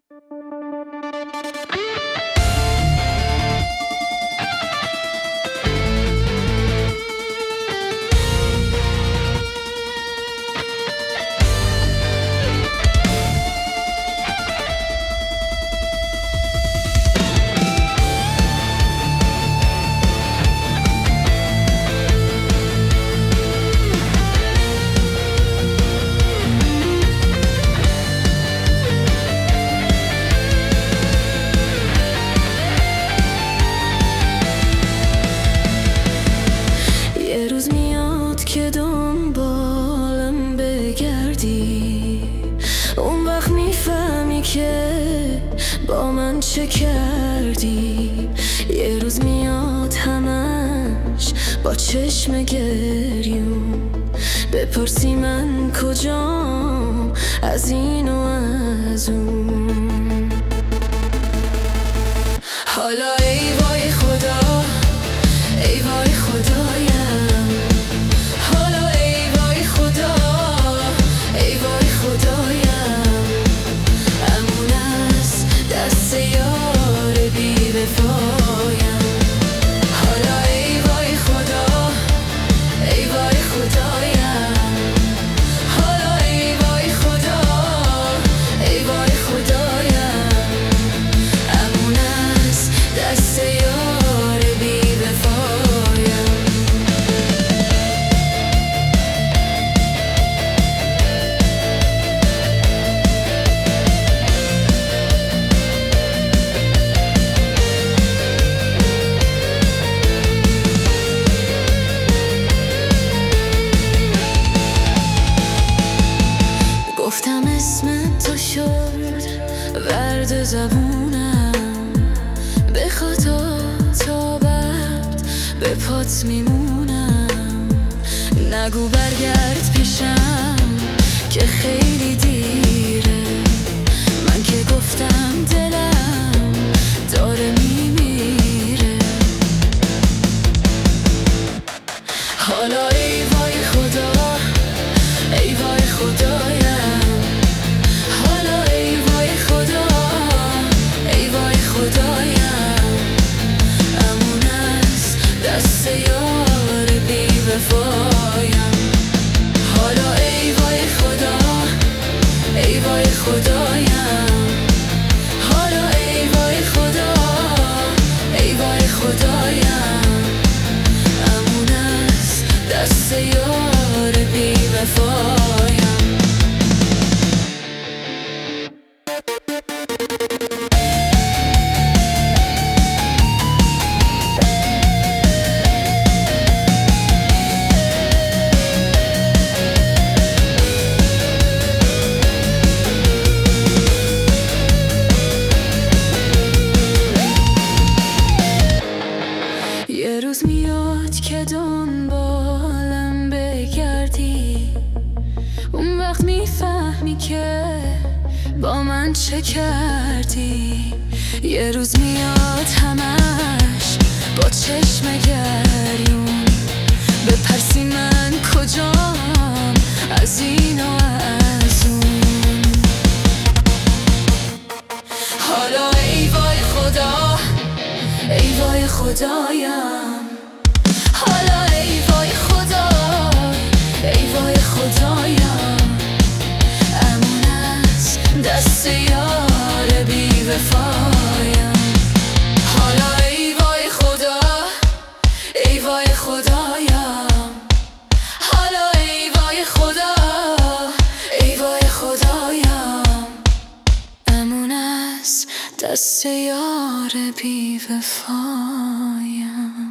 یه روز میاد که دنبالم بگردی، اون وقت میفهمی که با من چه کردی. یه روز میاد همش با چشم گریون، بپرسی من کجام از این و از اون. حالا ای وای خدا، ای وای خدایم، حالا ای وای خدا، ای وای خدایم، امون از دست یار بی وفایم. حالا ای وای خدا، ای وای خدایم، حالا ای وای خدا، ای وای خدایم، امون از دست یار بی وفایم. گفتم اسم تو شد ورد زبونم، به خطا تا بعد به پات میمونم. نگو برگرد پیشم که خیلی دیره، من که گفتم دلم داره میمیره. حالا ای وای خدا، ای وای خدایم، حالا ای وای خدا، ای وای خدایم، امون از دست یار بی وفایم. حالا ای وای خدا، ای وای خدایم، حالا ای وای خدا، ای وای خدایم، امون از دست یار بی وفایم. یه روز میاد که دنبالم بگردی، اون وقت میفهمی که با من چه کردی. یه روز میاد همش با چشم گریون، بپرسی من کجام از این و از اون. حالا ای وای خدا، ای وای خدایم، حالا ای وای خدا، ای وای خدایم، امون از دست یار بی وفایم. حالا ای وای خدا، ای وای خدایم، حالا ای وای خدا، ای وای خدایم، امون از دست یار بی وفایم.